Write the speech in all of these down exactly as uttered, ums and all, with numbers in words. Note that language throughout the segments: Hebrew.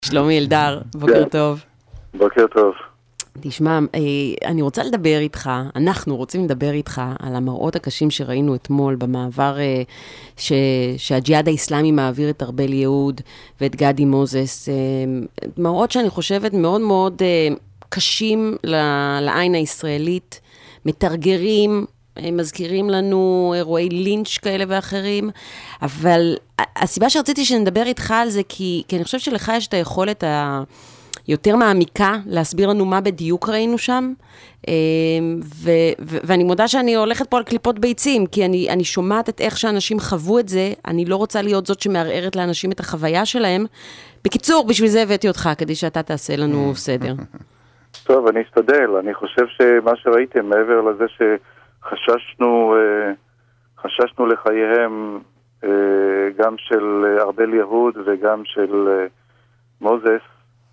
שלומי אלדר, בוקר טוב. בוקר טוב. תשמע, אני רוצה לדבר איתך, אנחנו רוצים לדבר איתך על המראות הקשים שראינו אתמול במעבר ש... שהג'יהאד האסלאמי מעביר את ארבל יהוד ואת גדי מוזס. מראות שאני חושבת מאוד מאוד קשים לעין הישראלית, מתרגרים, מזכירים לנו אירועי לינץ' כאלה ואחרים, אבל הסיבה שרציתי שנדבר איתך על זה, כי, כי אני חושבת שלך יש את היכולת היותר מעמיקה להסביר לנו מה בדיוק ראינו שם, ו, ו, ואני מודה שאני הולכת פה על קליפות ביצים, כי אני, אני שומעת את איך שאנשים חוו את זה, אני לא רוצה להיות זאת שמערערת לאנשים את החוויה שלהם. בקיצור, בשביל זה הבאתי אותך, כדי שאתה תעשה לנו סדר. טוב, אני אשתדל. אני חושב שמה שראיתם, מעבר לזה ש... חששנו, חששנו לחייהם גם של ארבל יהוד וגם של מוזס.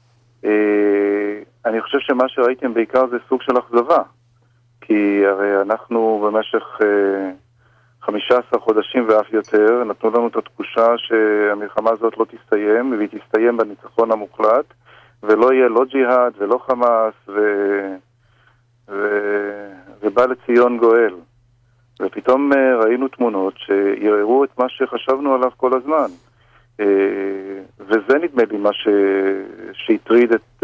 אני חושב שמה שראיתם בעיקר זה סוג של אכזבה, כי הרי אנחנו במשך חמישה עשר חודשים ואף יותר נתנו לנו את התחושה שהמלחמה הזאת לא תסתיים, והיא תסתיים בניצחון המוחלט, ולא יהיה לא ג'יהאד ולא חמאס ו... ו... ובא לציון גואל. ופתאום ראינו תמונות שיראו את מה שחשבנו עליו כל הזמן. וזה נדמה לי מה ש... שהטריד את,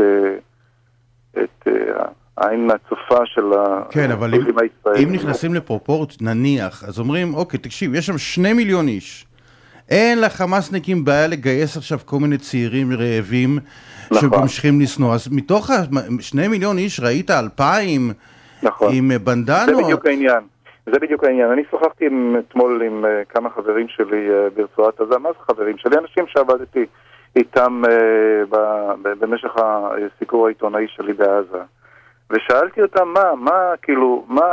את העין הצופה של כן, אבל אם, אם נכנסים לפרופורט, נניח, אז אומרים, אוקיי, תקשיב, יש שם שני מיליון איש. אין לחמאסניקים בעיה לגייס עכשיו כל מיני צעירים רעבים שממשיכים לסנוע. אז מתוך שני מיליון איש ראית אלפיים נכון. עם בנדנות. זה בדיוק העניין. זה בדיוק העניין. אני שוחחתי עם, אתמול עם uh, כמה חברים שלי uh, ברצועת עזה. מה זה חברים שלי? אנשים שעבדתי איתם uh, ב, ב, במשך הסיקור העיתונאי שלי בעזה. ושאלתי אותם מה, מה, כאילו, מה,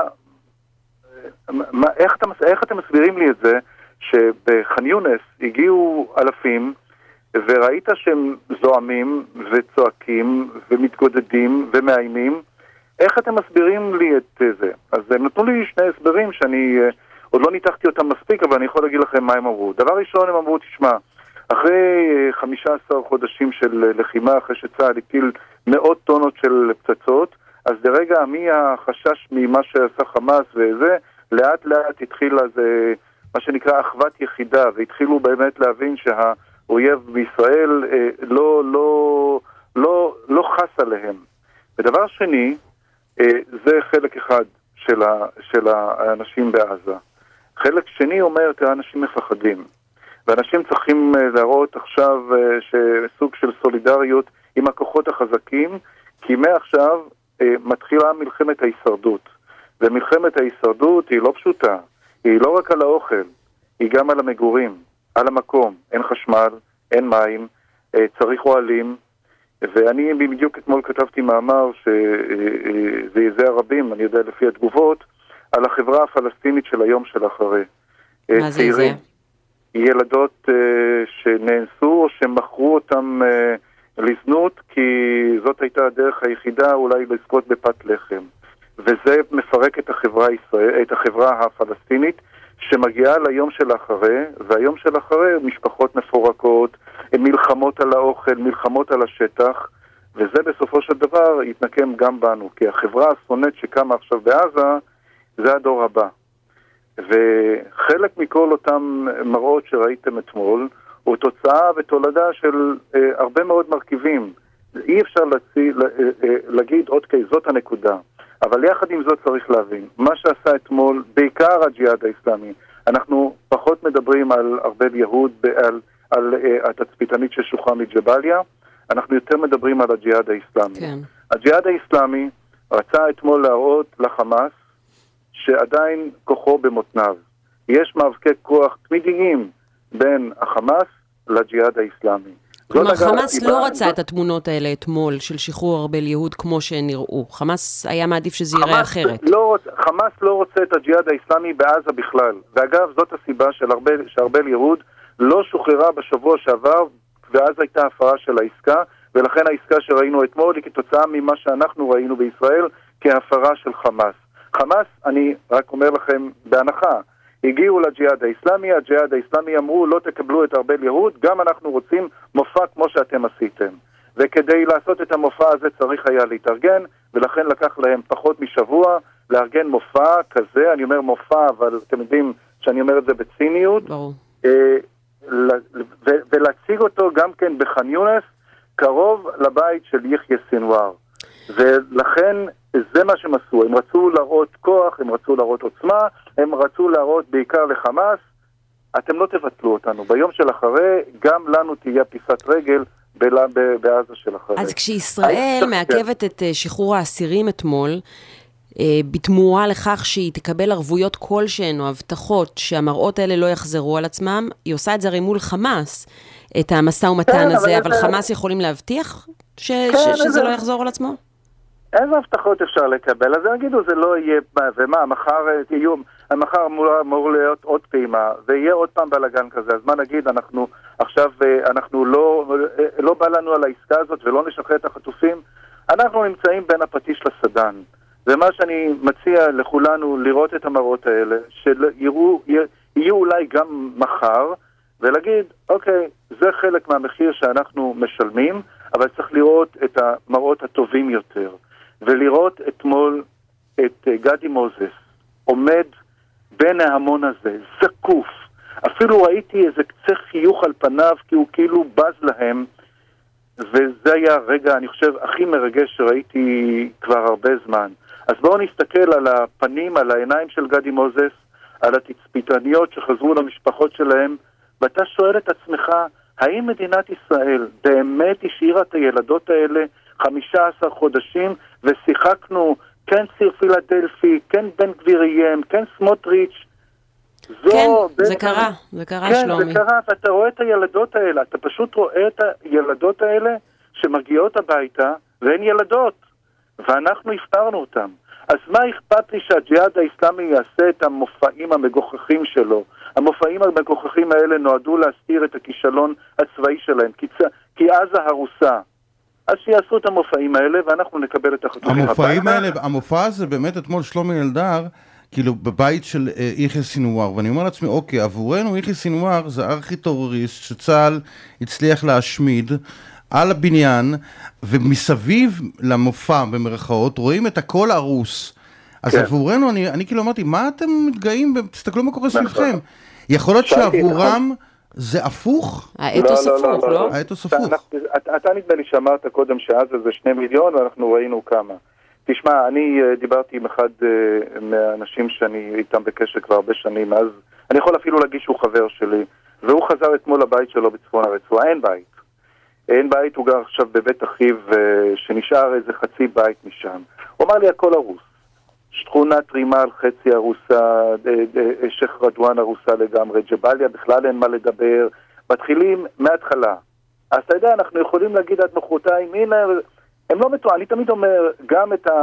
מה איך, אתם, איך אתם מסבירים לי את זה שבח'אן יונס הגיעו אלפים וראית שהם זועמים וצועקים ומתגודדים ומאיימים? איך אתם מסבירים לי את זה? אז הם נתנו לי שני הסברים שאני עוד לא ניתחתי אותם מספיק, אבל אני יכול להגיד לכם מה הם אמרו. דבר ראשון, הם אמרו, תשמע, אחרי חמישה עשר חודשים של לחימה, אחרי שצה"ל הטיל מאות טונות של פצצות, אז לרגע מי החשש ממה שעשה חמאס וזה, לאט לאט התחילה זה מה שנקרא אחוות יחידה, והתחילו באמת להבין שהאויב בישראל לא, לא, לא, לא חס עליהם. ודבר שני, זה חלק אחד של, ה, של האנשים בעזה. חלק שני אומר, תראה, אנשים מפחדים. ואנשים צריכים להראות עכשיו שסוג של סולידריות עם הכוחות החזקים, כי מעכשיו מתחילה מלחמת ההישרדות. ומלחמת ההישרדות היא לא פשוטה. היא לא רק על האוכל, היא גם על המגורים, על המקום. אין חשמל, אין מים, צריך אוהלים, ואני בדיוק אתמול כתבתי מאמר שזה יזה הרבים, אני יודע לפי התגובות, על החברה הפלסטינית של היום של אחרי. מה זה זה? ילדות שנאנסו או שמכרו אותם לזנות, כי זאת הייתה הדרך היחידה אולי לזכות בפת לחם. וזה מפרק את החברה, את החברה הפלסטינית, שמגיעה ליום של אחרי, והיום של אחרי משפחות מפורקות, מלחמות על האוכל, מלחמות על השטח, וזה בסופו של דבר יתנקם גם בנו, כי החברה השונאת שקמה עכשיו בעזה, זה הדור הבא. וחלק מכל אותם מראות שראיתם אתמול, הוא תוצאה ותולדה של אה, הרבה מאוד מרכיבים. אי אפשר להציא, לה, אה, להגיד, אוקיי, זאת הנקודה. אבל יחד עם זאת צריך להבין, מה שעשה אתמול, בעיקר הג'יהאד האסלאמי, אנחנו פחות מדברים על ארבל יהוד, על, על uh, התצפיתנית ששוחה מג'בליה, אנחנו יותר מדברים על הג'יהאד האסלאמי. כן. הג'יהאד האסלאמי רצה אתמול להראות לחמאס שעדיין כוחו במותניו. יש מאבקי כוח תמידיים בין החמאס לג'יהאד האסלאמי. כלומר, חמאס לא רצה את התמונות האלה אתמול של שחרור ארבל יהוד כמו שהן נראו. חמאס היה מעדיף שזה ייראה אחרת. חמאס לא רוצה את הג'יהאד האסלאמי בעזה בכלל. ואגב, זאת הסיבה שארבל יהוד לא שוחררה בשבוע שעבר, ואז הייתה הפרה של העסקה, ולכן העסקה שראינו אתמול היא כתוצאה ממה שאנחנו ראינו בישראל כהפרה של חמאס. חמאס, אני רק אומר לכם בהנחה, הגיעו לג'יהאד האסלאמי, הג'יהאד האסלאמי אמרו לא תקבלו את ארבל יהוד, גם אנחנו רוצים מופע כמו שאתם עשיתם. וכדי לעשות את המופע הזה צריך היה להתארגן, ולכן לקח להם פחות משבוע לארגן מופע כזה, אני אומר מופע, אבל אתם יודעים שאני אומר את זה בציניות, ברור. ולהציג אותו גם כן בח'אן יונס, קרוב לבית של יחיא סנוואר. ולכן זה מה שהם עשו, הם רצו להראות כוח, הם רצו להראות עוצמה, הם רצו להראות בעיקר לחמאס, אתם לא תבטלו אותנו. ביום של אחרי, גם לנו תהיה פיסת רגל בעזה של אחרי. אז כשישראל מעכבת את שחרור האסירים אתמול, בתמורה לכך שהיא תקבל ערבויות כלשהן או הבטחות שהמראות האלה לא יחזרו על עצמם, היא עושה את זה הרי מול חמאס, את המשא ומתן הזה, אבל חמאס יכולים להבטיח שזה לא יחזור על עצמו? איזה הבטחות אפשר לקבל? אז יגידו, זה לא יהיה, ומה, מחר איום, מחר אמור להיות עוד פעימה, ויהיה עוד פעם בלגן כזה, אז מה נגיד, אנחנו עכשיו, אנחנו לא, לא בא לנו על העסקה הזאת, ולא נשחרר את החטופים, אנחנו נמצאים בין הפטיש לסדן, ומה שאני מציע לכולנו לראות את המראות האלה, שיראו, יהיו אולי גם מחר, ולהגיד, אוקיי, זה חלק מהמחיר שאנחנו משלמים, אבל צריך לראות את המראות הטובים יותר. ולראות אתמול את גדי מוזס עומד בין ההמון הזה, זקוף. אפילו ראיתי איזה קצה חיוך על פניו, כי הוא כאילו בז להם, וזה היה רגע, אני חושב, הכי מרגש שראיתי כבר הרבה זמן. אז בואו נסתכל על הפנים, על העיניים של גדי מוזס, על התצפיתניות שחזרו למשפחות שלהם, ואתה שואל את עצמך, האם מדינת ישראל באמת השאירה את הילדות האלה חמישה עשר חודשים, ושיחקנו, כן ציר פילדלפי, כן בן גביר איים, כן סמוטריץ'. כן, זה קרה, זה קרה שלומי. כן, זה קרה, ואתה רואה את הילדות האלה, אתה פשוט רואה את הילדות האלה שמגיעות הביתה, והן ילדות, ואנחנו הפתרנו אותם. אז מה אכפת לי שהג'יהאד האסלאמי יעשה את המופעים המגוחכים שלו? המופעים המגוחכים האלה נועדו להסתיר את הכישלון הצבאי שלהם, כי, כי עזה הרוסה. אז שיעשו את המופעים האלה, ואנחנו נקבל את החטופים. המופעים האלה, המופע הזה באמת אתמול שלומי אלדר, כאילו בבית של יחיא סנוואר, ואני אומר לעצמי, אוקיי, עבורנו יחיא סנוואר זה ארכי-טרוריסט שצה"ל הצליח להשמיד על הבניין, ומסביב למופע במרכאות רואים את הכל הרוס. אז כן. עבורנו, אני, אני כאילו אמרתי, מה אתם מתגאים? תסתכלו מה קורה סביבכם. יכול להיות שעבורם זה הפוך? האתוס הפוך, לא? האתוס הפוך. אתה נדמה לי שאמרת קודם שעזה זה שני מיליון, ואנחנו ראינו כמה. תשמע, אני דיברתי עם אחד מהאנשים שאני איתם בקשר כבר הרבה שנים, אז אני יכול אפילו להגיש שהוא חבר שלי, והוא חזר אתמול לבית שלו בצפון הרצועה, אין בית. אין בית, הוא גר עכשיו בבית אחיו, שנשאר איזה חצי בית משם. הוא אמר לי, הכל הרוס. שכונת רימל, חצי הרוסה, שייח' רדואן הרוסה לגמרי, ג'באליה בכלל אין מה לדבר, מתחילים מההתחלה. אז אתה יודע, אנחנו יכולים להגיד עד מחרתיים, הנה, הם לא מתואר, אני תמיד אומר, גם את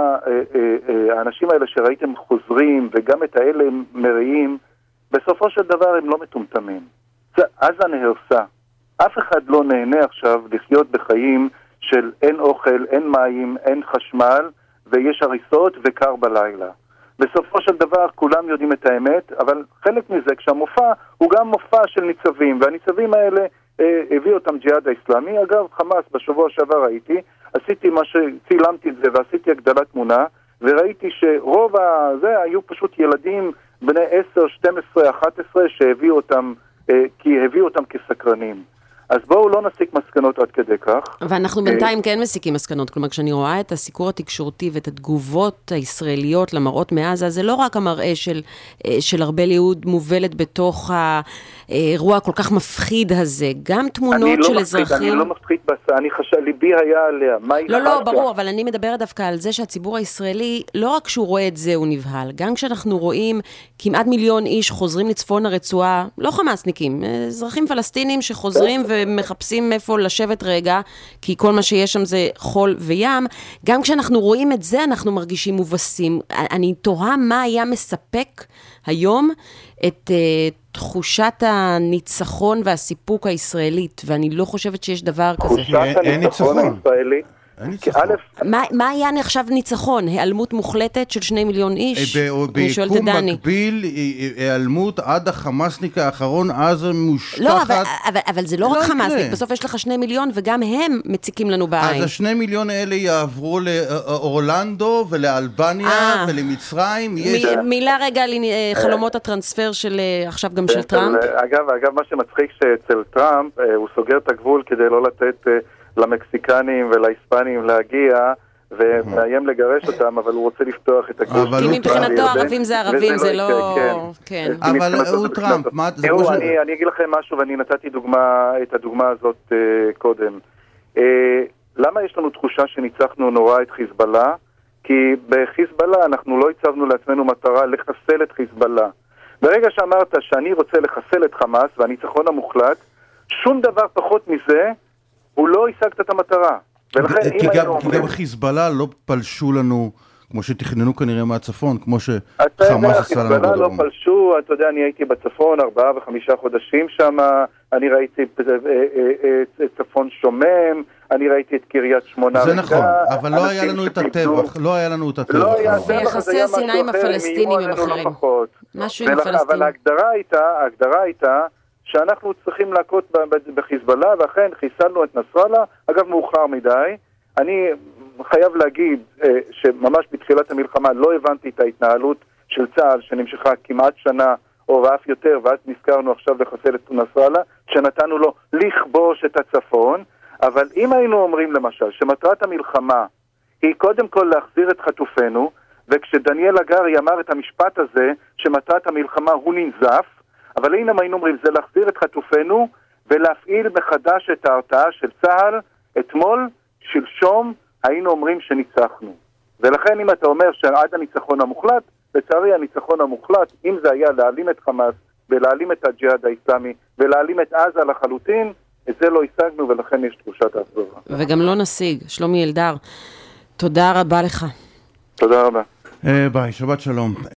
האנשים האלה שראיתם חוזרים, וגם את האלה מראים, בסופו של דבר הם לא מטומטמים. עזה נהרסה. אף אחד לא נהנה עכשיו לחיות בחיים של אין אוכל, אין מים, אין חשמל, ויש הריסות וקר בלילה. בסופו של דבר כולם יודעים את האמת, אבל חלק מזה, כשהמופע הוא גם מופע של ניצבים, והניצבים האלה אה, הביאו אותם ג'יהאד האסלאמי. אגב, חמאס בשבוע שעבר ראיתי, עשיתי מה שצילמתי את זה ועשיתי הגדלת תמונה, וראיתי שרוב הזה היו פשוט ילדים בני עשר, שתים עשרה, אחת עשרה שהביאו אותם, אה, כי הביאו אותם כסקרנים. אז בואו לא נסיק מסקנות עד כדי כך. ואנחנו בינתיים כן מסיקים מסקנות. כלומר, כשאני רואה את הסיקור התקשורתי ואת התגובות הישראליות למראות מעזה, זה לא רק המראה של, של ארבל יהוד מובלת בתוך האירוע כל כך מפחיד הזה, גם תמונות של אזרחים. אני לא מפחיד, אני חשב, ליבי היה עליה. לא, לא, ברור, אבל אני מדברת דווקא על זה שהציבור הישראלי, לא רק שהוא רואה את זה, הוא נבהל. גם כשאנחנו רואים כמעט מיליון איש חוזרים לצפון הרצועה, לא חמאסניקים, אזרחים פלסטינים שחוזרים ומחפשים איפה לשבת רגע, כי כל מה שיש שם זה חול וים. גם כשאנחנו רואים את זה, אנחנו מרגישים מובסים. אני תוהה מה היה מספק היום את uh, תחושת הניצחון והסיפוק הישראלית, ואני לא חושבת שיש דבר כזה. תחושת הניצחון הישראלית, מה היה נחשב ניצחון? העלמות מוחלטת של שני מיליון איש? אני שואלת את דני. מקביל, העלמות עד החמאסניק האחרון, אז מושטחת. לא, אבל זה לא רק חמאסניק, בסוף יש לך שני מיליון, וגם הם מציקים לנו בעין. אז השני מיליון האלה יעברו לאורלנדו ולאלבניה ולמצרים. מילה רגע על חלומות הטרנספר של עכשיו גם של טראמפ. אגב, מה שמצחיק שאצל טראמפ, הוא סוגר את הגבול כדי לא לתת למקסיקנים ולהיספנים להגיע, ומאיים לגרש אותם, אבל הוא רוצה לפתוח את הגבול. כי מבחינתו ערבים זה ערבים, זה לא... אבל הוא טראמפ, מה... אני אגיד לכם משהו, ואני נתתי את הדוגמה הזאת קודם. למה יש לנו תחושה שניצחנו נורא את חיזבאללה? כי בחיזבאללה אנחנו לא הצבנו לעצמנו מטרה לחסל את חיזבאללה. ברגע שאמרת שאני רוצה לחסל את חמאס והניצחון המוחלט, שום דבר פחות מזה, הוא לא השגת את המטרה. כי גם חיזבאללה לא פלשו לנו, כמו שתכננו כנראה מהצפון, כמו שחמאס עשה לנו בדרום. לא פלשו, אתה יודע, אני הייתי בצפון ארבעה וחמישה חודשים שם, אני ראיתי צפון שומם, אני ראיתי את קריית שמונה. זה נכון, אבל לא היה לנו את הטבח, לא היה לנו את הטבח. ויחסי הסיני עם הפלסטינים הם אחרים. משהו עם הפלסטינים. אבל ההגדרה הייתה, ההגדרה הייתה, שאנחנו צריכים להכות בחיזבאללה, ואכן חיסלנו את נסראללה, אגב מאוחר מדי. אני חייב להגיד שממש בתחילת המלחמה לא הבנתי את ההתנהלות של צה"ל, שנמשכה כמעט שנה או ואף יותר, ואז נזכרנו עכשיו לחסל את נסראללה, שנתנו לו לכבוש את הצפון. אבל אם היינו אומרים למשל שמטרת המלחמה היא קודם כל להחזיר את חטופינו, וכשדניאל הגרי אמר את המשפט הזה שמטרת המלחמה הוא ננזף, אבל הנה היינו אומרים זה להחזיר את חטופינו ולהפעיל מחדש את ההרתעה של צה"ל. אתמול, שלשום, היינו אומרים שניצחנו. ולכן אם אתה אומר שעד הניצחון המוחלט, לצערי הניצחון המוחלט, אם זה היה להעלים את חמאס ולהעלים את הג'יהאד האסלאמי ולהעלים את עזה לחלוטין, את זה לא השגנו ולכן יש תחושת האכזבה. וגם לא נשיג. שלומי אלדר, תודה רבה לך. תודה רבה. ביי, שבת שלום.